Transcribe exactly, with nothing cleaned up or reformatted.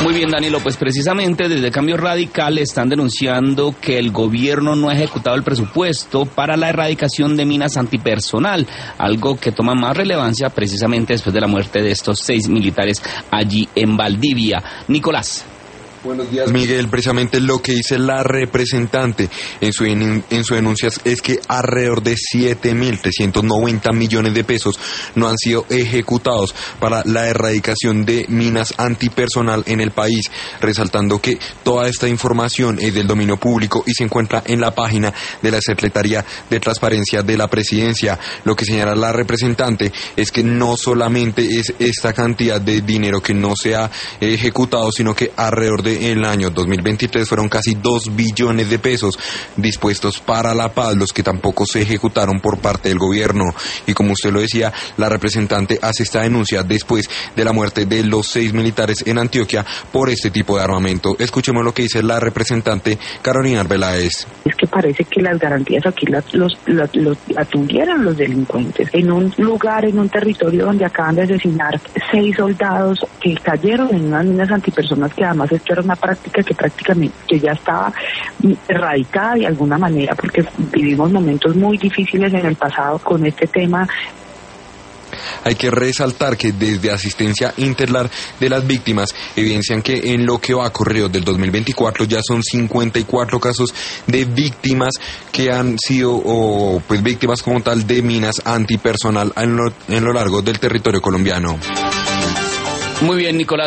Muy bien, Danilo, pues precisamente desde Cambio Radical están denunciando que el gobierno no ha ejecutado el presupuesto para la erradicación de minas antipersonal, algo que toma más relevancia precisamente después de la muerte de estos seis militares allí en Valdivia. Nicolás. Buenos días, Miguel. Precisamente lo que dice la representante en su, en, en su denuncia es que alrededor de siete mil trescientos noventa millones de pesos no han sido ejecutados para la erradicación de minas antipersonal en el país, resaltando que toda esta información es del dominio público y se encuentra en la página de la Secretaría de Transparencia de la Presidencia. Lo que señala la representante es que no solamente es esta cantidad de dinero que no se ha ejecutado, sino que alrededor de el año dos mil veintitrés fueron casi dos billones de pesos dispuestos para la paz, los que tampoco se ejecutaron por parte del gobierno. Y como usted lo decía, la representante hace esta denuncia después de la muerte de los seis militares en Antioquia por este tipo de armamento. Escuchemos lo que dice la representante Carolina Arbeláez. Es que parece que las garantías aquí las, los, las, los, las tuvieron los delincuentes en un lugar, en un territorio donde acaban de asesinar seis soldados que cayeron en unas minas antipersonas, que además esto era una práctica que prácticamente que ya estaba erradicada de alguna manera, porque vivimos momentos muy difíciles en el pasado con este tema. Hay que resaltar que desde Asistencia Interlar de las Víctimas evidencian que en lo que va corrido del dos mil veinticuatro ya son cincuenta y cuatro casos de víctimas que han sido o pues víctimas como tal de minas antipersonal en lo, en lo largo del territorio colombiano. Muy bien, Nicolás.